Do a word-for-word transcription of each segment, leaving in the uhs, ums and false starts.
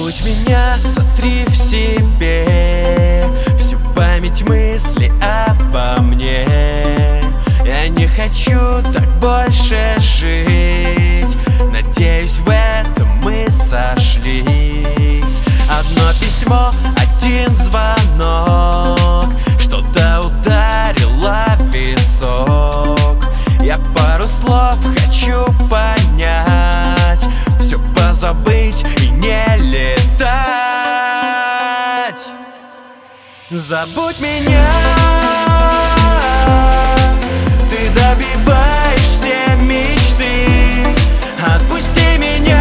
Забудь меня, сотри в себе всю память, мысли обо мне. Я не хочу так больше жить. Надеюсь, в этом мы сошлись. Одно письмо, один звонок, что-то ударило в висок. Я пару слов хочу понять, все позабыть и не летать. Забудь меня, ты добиваешь все мечты. Отпусти меня,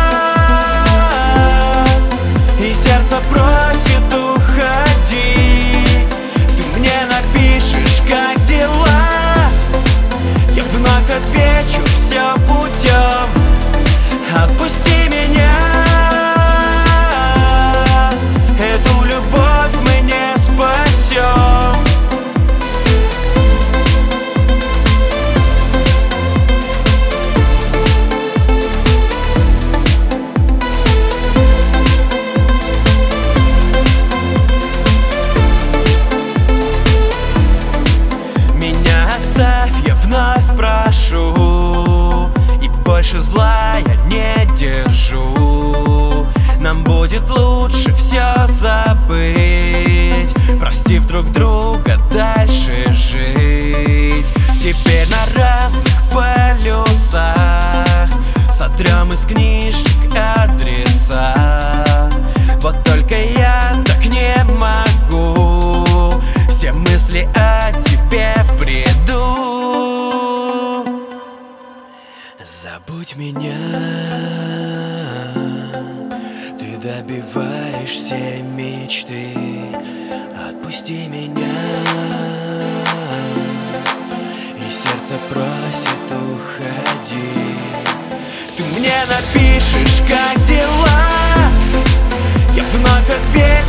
и сердце просит уходи. Ты мне напишешь, как дела, я вновь отвечу все путем. Отпусти меня, эту любовь мы не спасем. Меня оставь, я вновь прошу, и больше зла я не держу. Нам будет лучше все забыть, простив друг друга, дальше жить. Теперь на разных полюсах сотрем из книжек адреса. Вот только я так не могу, все мысли о тебе в бреду. Забудь меня, ты добиваешь все мечты. Отпусти меня, и сердце просит уходи. Ты мне напишешь, как дела, я вновь отвечу